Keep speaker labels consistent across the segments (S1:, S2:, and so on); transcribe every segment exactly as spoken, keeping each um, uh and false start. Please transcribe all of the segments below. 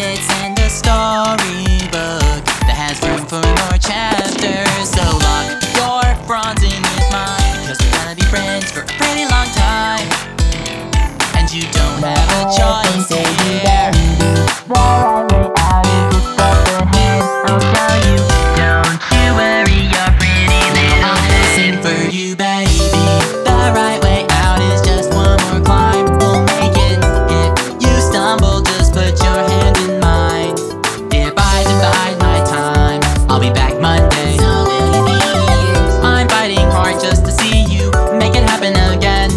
S1: credits and a storybook that has room for more chapters. So lock your bronze in with mine, because we're gonna be friends for a pretty long time. And you don't have a choice here. I'll tell you, don't you worry your pretty little I'll head. Sing for you, baby. The right way out is just one more climb. We'll make it. If you stumble, just put your hand in mine. If I divide my time, I'll be back Monday. So will you be here? I'm fighting hard just to see you make it happen again.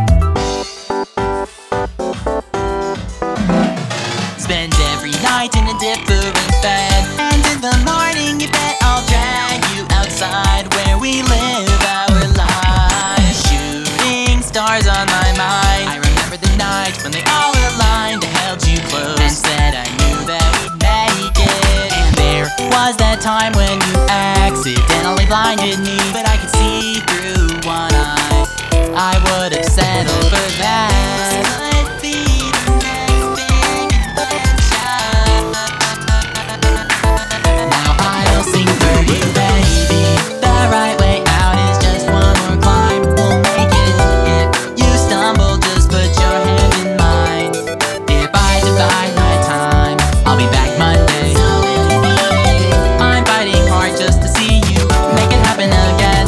S1: Spend every night in a different bed, and in the morning you bet I'll drag you outside where we live our lives. Shooting stars on my mind, I remember the night when they all aligned. I held you close and said I knew that we'd make it. And there was that time when you accidentally blinded me, but I could see through one eye. I would have settled for that. Could be the next big adventure. Now I'll sing for you, baby. The right way out is just one more climb. We'll make it. If you stumble, just put your hand in mine. If I divide my time, I'll be back Monday. So will you be here? I'm fighting hard just to see you make it happen again.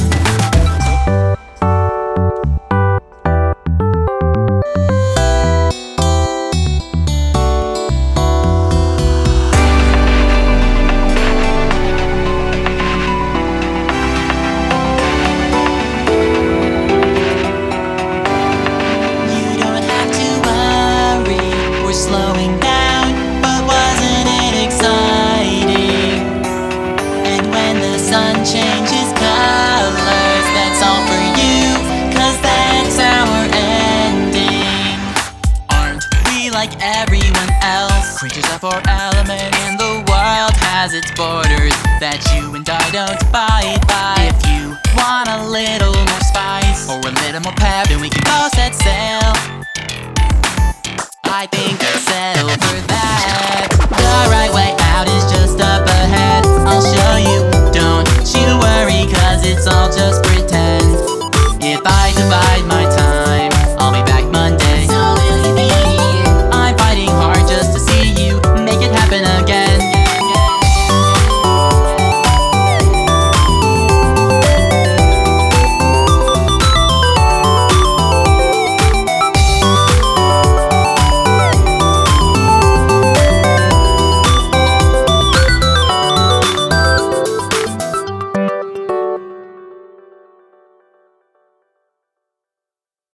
S1: Slowing down, but wasn't it exciting? And when the sun changes colors, that's all for you, cause that's our ending. Aren't we like everyone else? Creatures of our element, and the world has its borders that you and I don't abide by. If you want a little more spice, or a little more pep, then we can go set sail. I think I'll settle for that.